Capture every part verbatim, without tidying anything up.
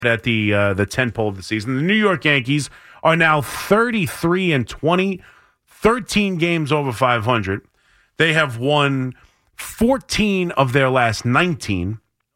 at the uh, the tentpole of the season. The New York Yankees are now thirty-three and twenty, thirteen games over five hundred. They have won fourteen of their last nineteen.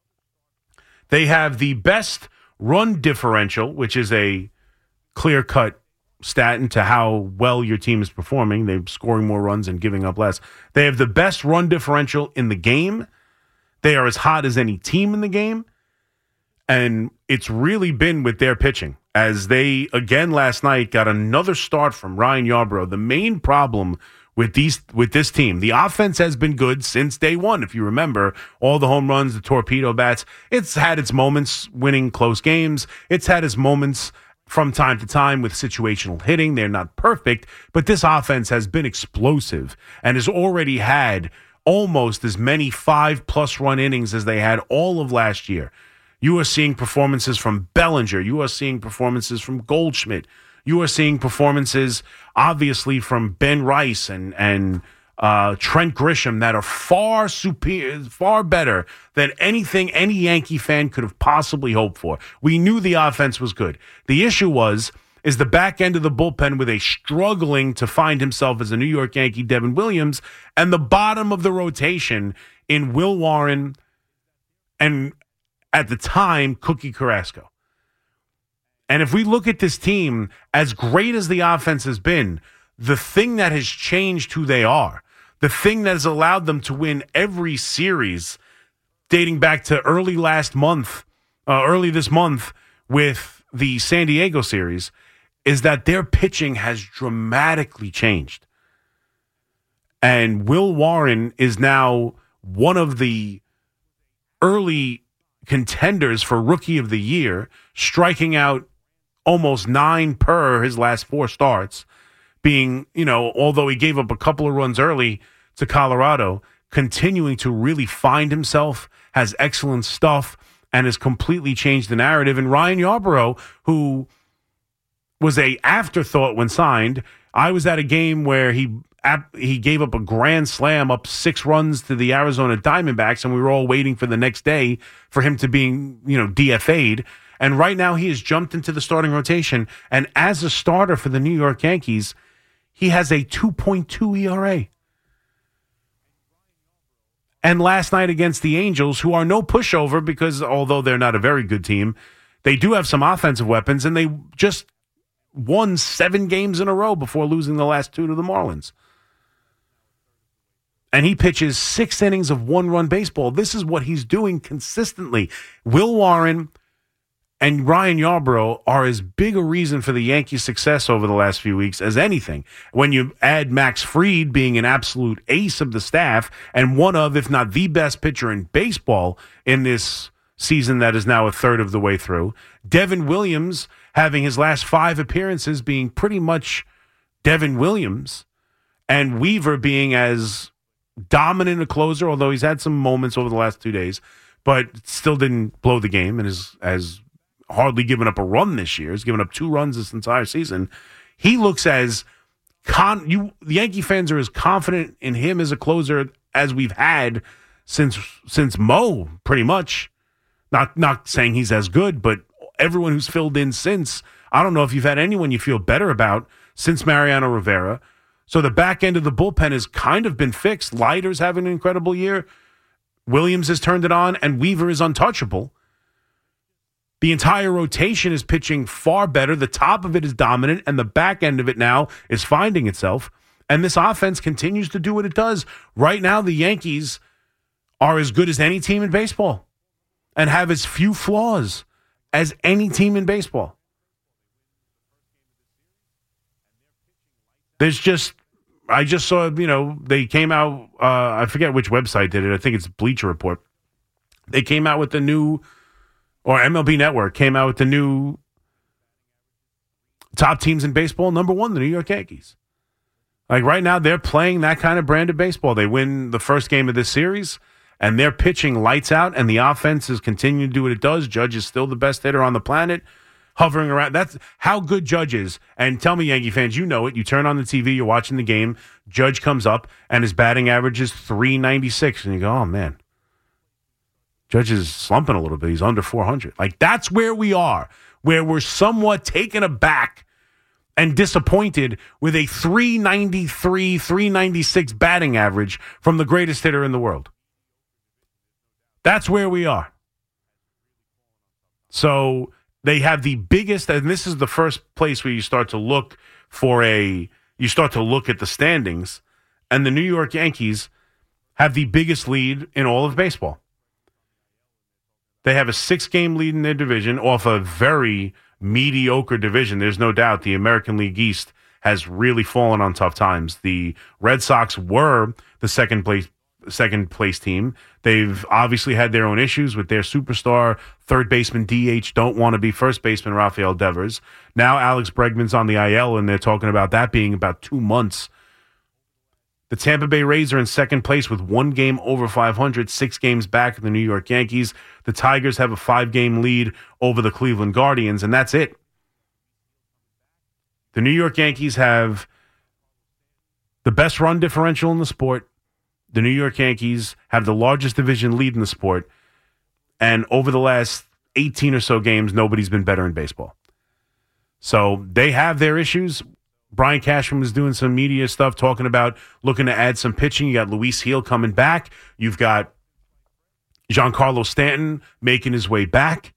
They have the best run differential, which is a clear-cut stat into how well your team is performing. They're scoring more runs and giving up less. They have the best run differential in the game. They are as hot as any team in the game. And it's really been with their pitching, as they, again last night, got another start from Ryan Yarbrough. The main problem with these with this team, the offense has been good since day one. If you remember, all the home runs, the torpedo bats, it's had its moments winning close games. It's had its moments from time to time with situational hitting. They're not perfect, but this offense has been explosive and has already had almost as many five-plus run innings as they had all of last year. You are seeing performances from Bellinger. You are seeing performances from Goldschmidt. You are seeing performances, obviously, from Ben Rice and and uh, Trent Grisham that are far superior, far better than anything any Yankee fan could have possibly hoped for. We knew the offense was good. The issue was is the back end of the bullpen with a struggling to find himself as a New York Yankee, Devin Williams, and the bottom of the rotation in Will Warren and, at the time, Cookie Carrasco. And if we look at this team, as great as the offense has been, the thing that has changed who they are, the thing that has allowed them to win every series dating back to early last month, uh, early this month with the San Diego series, is that their pitching has dramatically changed. And Will Warren is now one of the early contenders for Rookie of the Year, striking out almost nine per his last four starts, being, you know, although he gave up a couple of runs early to Colorado, continuing to really find himself, has excellent stuff, and has completely changed the narrative. And Ryan Yarbrough, who was a afterthought when signed, I was at a game where he he gave up a grand slam up six runs to the Arizona Diamondbacks, and we were all waiting for the next day for him to be, you know, D F A'd. And right now he has jumped into the starting rotation, and as a starter for the New York Yankees, he has a two point two E R A. And last night against the Angels, who are no pushover because although they're not a very good team, they do have some offensive weapons, and they just won seven games in a row before losing the last two to the Marlins. And he pitches six innings of one-run baseball. This is what he's doing consistently. Will Warren and Ryan Yarbrough are as big a reason for the Yankees' success over the last few weeks as anything. When you add Max Fried being an absolute ace of the staff and one of, if not the best pitcher in baseball in this season that is now a third of the way through, Devin Williams having his last five appearances being pretty much Devin Williams, and Weaver being as dominant a closer, although he's had some moments over the last two days, but still didn't blow the game and is has hardly given up a run this year. He's given up two runs this entire season. He looks as con you the Yankee fans are as confident in him as a closer as we've had since since Mo, pretty much. Not not saying he's as good, but everyone who's filled in since, I don't know if you've had anyone you feel better about since Mariano Rivera. So the back end of the bullpen has kind of been fixed. Leiter's having an incredible year. Williams has turned it on, and Weaver is untouchable. The entire rotation is pitching far better. The top of it is dominant, and the back end of it now is finding itself. And this offense continues to do what it does. Right now, the Yankees are as good as any team in baseball and have as few flaws as any team in baseball. There's just, I just saw, you know, they came out, uh, I forget which website did it. I think it's Bleacher Report. They came out with the new, or M L B Network came out with the new top teams in baseball. Number one, the New York Yankees. Like right now, they're playing that kind of brand of baseball. They win the first game of this series, and they're pitching lights out, and the offense is continuing to do what it does. Judge is still the best hitter on the planet, hovering around. That's how good Judge is. And tell me, Yankee fans, you know it. You turn on the T V, you're watching the game, Judge comes up, and his batting average is three ninety-six, and you go, oh, man. Judge is slumping a little bit. He's under four hundred. Like, that's where we are, where we're somewhat taken aback and disappointed with a three ninety-three, three ninety-six batting average from the greatest hitter in the world. That's where we are. So they have the biggest, and this is the first place where you start to look for a, you start to look at the standings, and the New York Yankees have the biggest lead in all of baseball. They have a six-game lead in their division off a very mediocre division. There's no doubt the American League East has really fallen on tough times. The Red Sox were the second place second place team. They've obviously had their own issues with their superstar third baseman D H, don't want to be first baseman Rafael Devers. Now Alex Bregman's on the I L, and they're talking about that being about two months. The Tampa Bay Rays are in second place with one game over five hundred, six games back of the New York Yankees. The Tigers have a five-game lead over the Cleveland Guardians, and that's it. The New York Yankees have the best run differential in the sport. The New York Yankees have the largest division lead in the sport. And over the last eighteen or so games, nobody's been better in baseball. So they have their issues. Brian Cashman was doing some media stuff, talking about looking to add some pitching. You got Luis Gil coming back. You've got Giancarlo Stanton making his way back.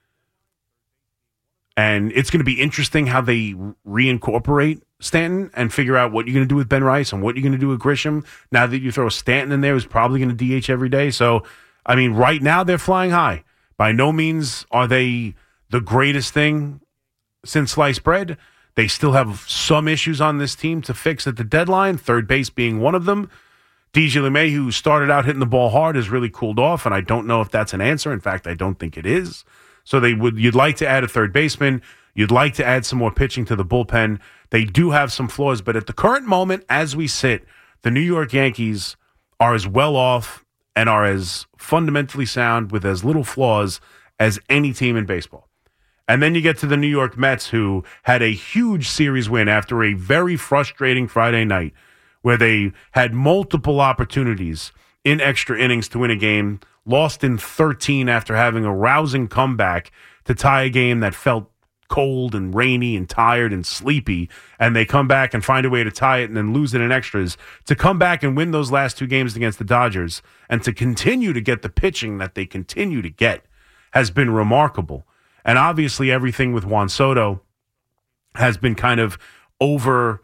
And it's going to be interesting how they reincorporate Stanton and figure out what you're going to do with Ben Rice and what you're going to do with Grisham. Now that you throw Stanton in there, who's probably going to D H every day. So, I mean, right now they're flying high. By no means are they the greatest thing since sliced bread. They still have some issues on this team to fix at the deadline, third base being one of them. D J LeMay, who started out hitting the ball hard, has really cooled off, and I don't know if that's an answer. In fact, I don't think it is. So they would. You'd like to add a third baseman. You'd like to add some more pitching to the bullpen. They do have some flaws, but at the current moment, as we sit, the New York Yankees are as well off and are as fundamentally sound with as little flaws as any team in baseball. And then you get to the New York Mets, who had a huge series win after a very frustrating Friday night where they had multiple opportunities in extra innings to win a game, lost in thirteen after having a rousing comeback to tie a game that felt cold and rainy and tired and sleepy, and they come back and find a way to tie it and then lose it in extras, to come back and win those last two games against the Dodgers and to continue to get the pitching that they continue to get has been remarkable. And obviously everything with Juan Soto has been kind of over,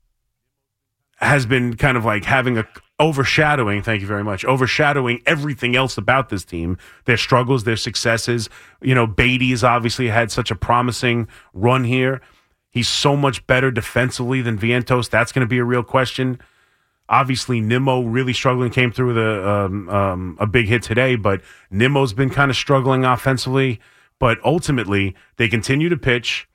has been kind of like having a overshadowing, thank you very much, overshadowing everything else about this team, their struggles, their successes. You know, Beatty has obviously had such a promising run here. He's so much better defensively than Vientos. That's going to be a real question. Obviously, Nimmo really struggling, came through with a, um, um, a big hit today, but Nimmo's been kind of struggling offensively. But ultimately, they continue to pitch.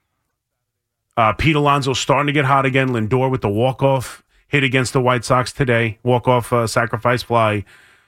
Uh, Pete Alonso's starting to get hot again. Lindor with the walk-off hit against the White Sox today. Walk-off uh, sacrifice fly.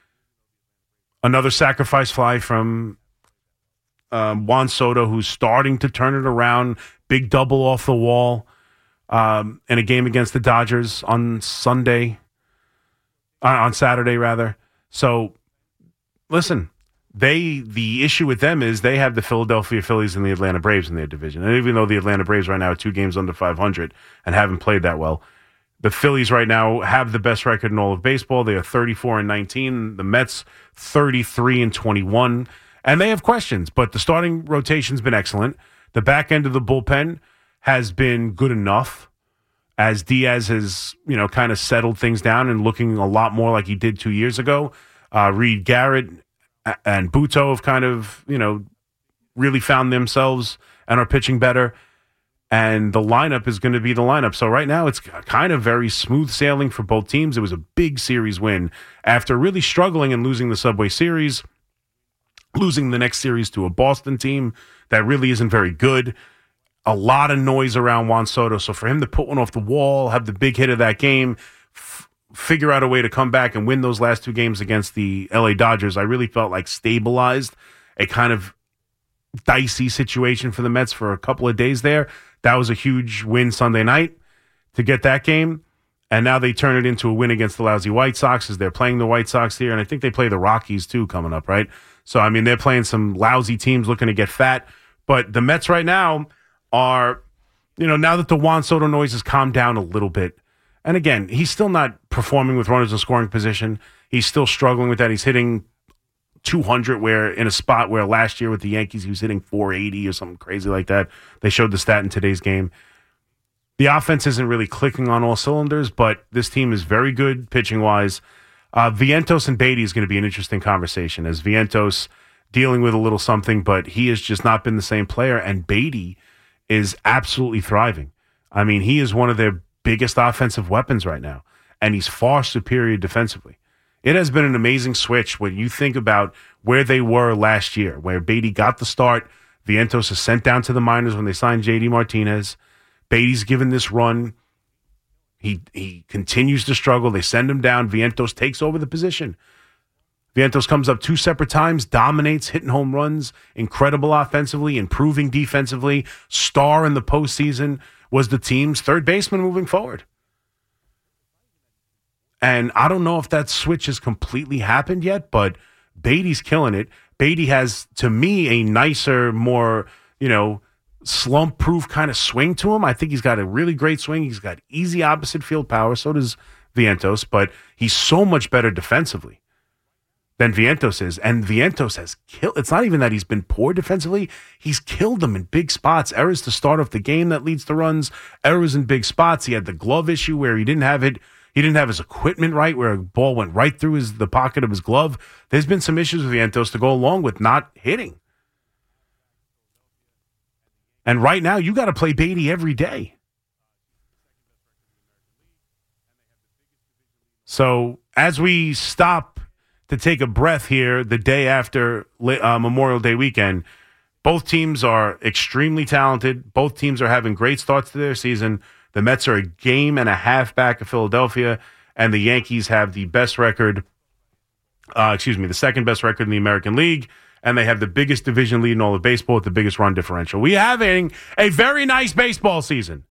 Another sacrifice fly from um, Juan Soto, who's starting to turn it around. Big double off the wall um, in a game against the Dodgers on Sunday. Uh, on Saturday, rather. So, listen. They the issue with them is they have the Philadelphia Phillies and the Atlanta Braves in their division. And even though the Atlanta Braves right now are two games under five hundred and haven't played that well, the Phillies right now have the best record in all of baseball. They are thirty-four and nineteen. The Mets thirty-three and twenty-one. And they have questions, but the starting rotation's been excellent. The back end of the bullpen has been good enough as Diaz has, you know, kind of settled things down and looking a lot more like he did two years ago. Uh, Reed Garrett and Buto have kind of, you know, really found themselves and are pitching better. And the lineup is going to be the lineup. So right now it's kind of very smooth sailing for both teams. It was a big series win after really struggling and losing the Subway Series, losing the next series to a Boston team that really isn't very good. A lot of noise around Juan Soto. So for him to put one off the wall, have the big hit of that game, f- figure out a way to come back and win those last two games against the L A Dodgers, I really felt like stabilized a kind of dicey situation for the Mets for a couple of days there. That was a huge win Sunday night to get that game. And now they turn it into a win against the lousy White Sox as they're playing the White Sox here. And I think they play the Rockies too coming up, right? So, I mean, they're playing some lousy teams looking to get fat. But the Mets right now are, you know, now that the Juan Soto noise has calmed down a little bit, and again, he's still not performing with runners in scoring position. He's still struggling with that. He's hitting two hundred where in a spot where last year with the Yankees, he was hitting four eighty or something crazy like that. They showed the stat in today's game. The offense isn't really clicking on all cylinders, but this team is very good pitching-wise. Uh, Vientos and Beatty is going to be an interesting conversation as Vientos dealing with a little something, but he has just not been the same player, and Beatty is absolutely thriving. I mean, he is one of their biggest offensive weapons right now, and he's far superior defensively. It has been an amazing switch when you think about where they were last year, where Beatty got the start. Vientos is sent down to the minors when they signed J D Martinez. Beatty's given this run. He he continues to struggle. They send him down. Vientos takes over the position. Vientos comes up two separate times, dominates, hitting home runs, incredible offensively, improving defensively, star in the postseason, was the team's third baseman moving forward. And I don't know if that switch has completely happened yet, but Beatty's killing it. Beatty has, to me, a nicer, more, you know, slump-proof kind of swing to him. I think he's got a really great swing. He's got easy opposite field power. So does Vientos, but he's so much better defensively than Vientos is. And Vientos has killed. It's not even that he's been poor defensively. He's killed them in big spots. Errors to start off the game that leads to runs. Errors in big spots. He had the glove issue where he didn't have it. He didn't have his equipment right, where a ball went right through his the pocket of his glove. There's been some issues with Vientos to go along with not hitting. And right now, you got to play Beatty every day. So as we stop to take a breath here the day after uh, Memorial Day weekend, both teams are extremely talented. Both teams are having great starts to their season. The Mets are a game and a half back of Philadelphia, and the Yankees have the best record, uh, excuse me, the second best record in the American League, and they have the biggest division lead in all of baseball with the biggest run differential. We are having a very nice baseball season.